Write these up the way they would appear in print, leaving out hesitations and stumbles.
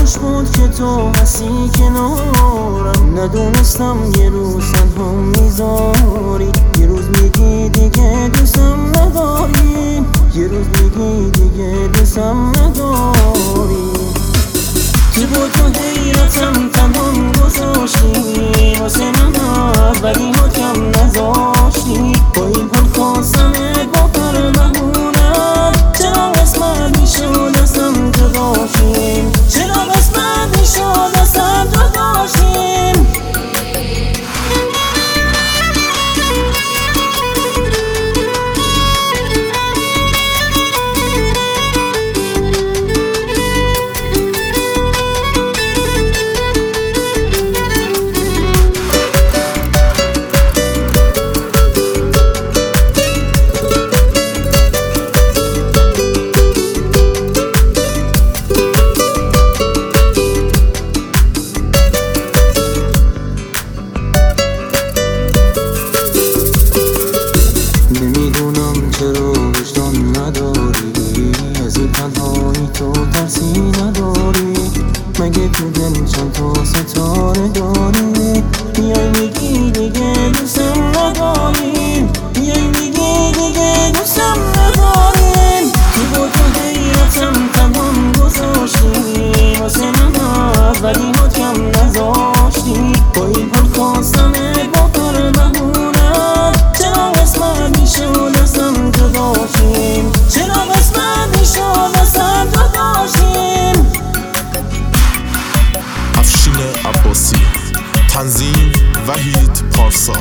فراموش بود که تو هستی کنارم. ندونستم یه روز تنها میذاری، یه روز میگی دیگه دوستم نداری، یه روز میگی دیگه دوستم نداری. تو با تو حیرتم تنها گذاشتی واسه من، ولی حکم نذاشتی. با این حال خواستمت با هر بهونت، چرا قسمت میشد ازم جداشیم، چرا قسمت میشد ازم جداشیم. نمیدونم چرا وجدان نداری، از این تنهایی تو ترسی نداری. مگه تو دل چند تا ستاره داری؟ میای میگی دیگه دوستم نداری، میای میگی دیگه دوستم نداری. تو با تو حیرتم تنها گذاشتی واسه من، ولی حکم نذاشتی. با این حال خواستمت با هر بهونت، چرا قسمت میشد ازم جداشیم، چرا قسمت میشد ازم جداشیم. افشین عباسی، تنظیم وحید پارسا.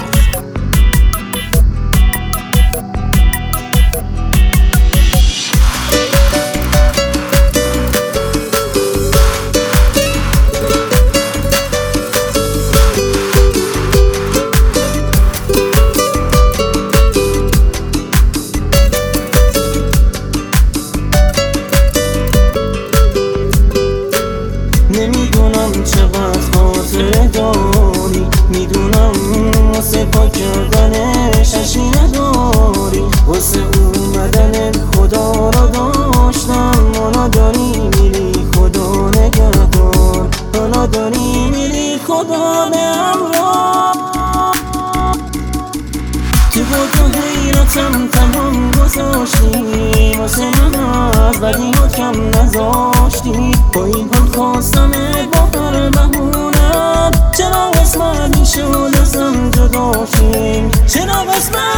نمیدونم چقدر خاطره داری، میدونم واسه پاک کردنش اشی نداری. واسه اومدن خدا را داشتم، حالا داری میری خدا نگهدار، حالا داری میری خدا به همراه. تو با تو حیرتم تنها گذاشتی واسه من، ولی حکم نذاشتی. با این حال خواستمت با هر بهونت، چرا قسمت میشد ازم جداشیم، چرا قسمت